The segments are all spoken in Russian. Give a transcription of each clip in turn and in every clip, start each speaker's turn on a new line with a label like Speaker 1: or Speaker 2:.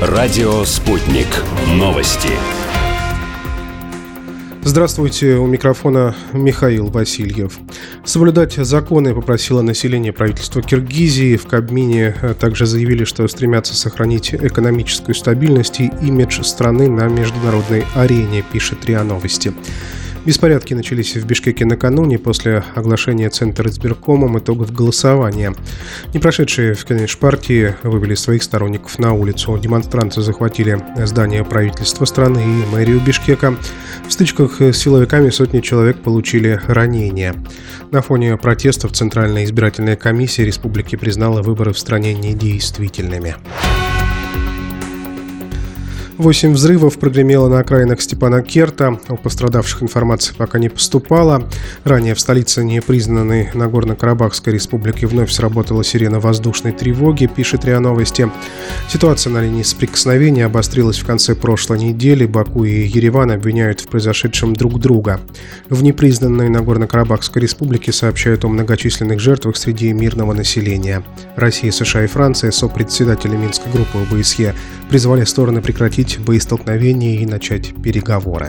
Speaker 1: Радио «Спутник». Новости.
Speaker 2: Здравствуйте, у микрофона Михаил Васильев. Соблюдать законы попросило население правительства Киргизии. В Кабмине также заявили, что стремятся сохранить экономическую стабильность и имидж страны на международной арене, пишет РИА Новости. Беспорядки начались в Бишкеке накануне после оглашения Центризбиркомом итогов голосования. Не прошедшие в Кенеш-партии вывели своих сторонников на улицу. Демонстранты захватили здание правительства страны и мэрию Бишкека. В стычках с силовиками сотни человек получили ранения. На фоне протестов Центральная избирательная комиссия республики признала выборы в стране недействительными. 8 взрывов прогремело на окраинах Степанакерта. О пострадавших информации пока не поступало. Ранее в столице непризнанной Нагорно-Карабахской республики вновь сработала сирена воздушной тревоги, пишет РИА Новости. Ситуация на линии соприкосновения обострилась в конце прошлой недели. Баку и Ереван обвиняют в произошедшем друг друга. В непризнанной Нагорно-Карабахской республике сообщают о многочисленных жертвах среди мирного населения. Россия, США и Франция, сопредседатели Минской группы ОБСЕ, призвали стороны прекратить боестолкновения и начать переговоры.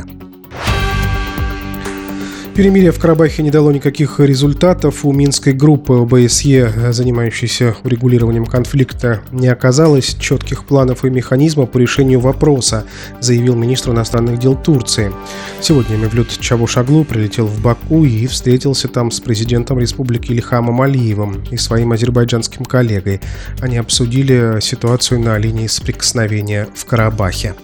Speaker 2: Перемирие в Карабахе не дало никаких результатов. У Минской группы ОБСЕ, занимающейся урегулированием конфликта, не оказалось четких планов и механизма по решению вопроса, заявил министр иностранных дел Турции. Сегодня Мевлют Чавушоглу прилетел в Баку и встретился там с президентом республики Ильхамом Алиевым и своим азербайджанским коллегой. Они обсудили ситуацию на линии соприкосновения в Карабахе.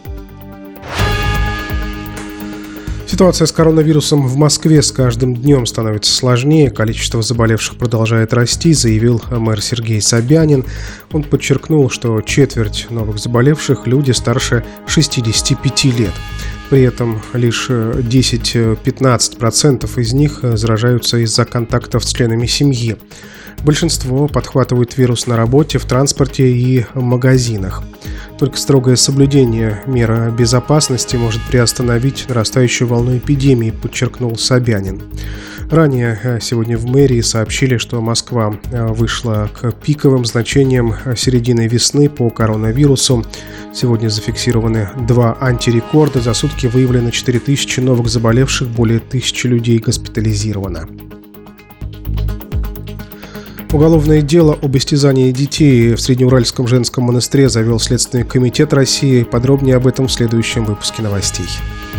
Speaker 2: Ситуация с коронавирусом в Москве с каждым днем становится сложнее. Количество заболевших продолжает расти, заявил мэр Сергей Собянин. Он подчеркнул, что четверть новых заболевших – люди старше 65 лет. При этом лишь 10-15% из них заражаются из-за контактов с членами семьи. Большинство подхватывают вирус на работе, в транспорте и в магазинах. Только строгое соблюдение мер безопасности может приостановить нарастающую волну эпидемии, подчеркнул Собянин. Ранее сегодня в мэрии сообщили, что Москва вышла к пиковым значениям середины весны по коронавирусу. Сегодня зафиксированы 2 антирекорда. За сутки выявлено 4000 новых заболевших, более 1000 людей госпитализировано. Уголовное дело об истязании детей в Среднеуральском женском монастыре завел Следственный комитет России. Подробнее об этом в следующем выпуске новостей.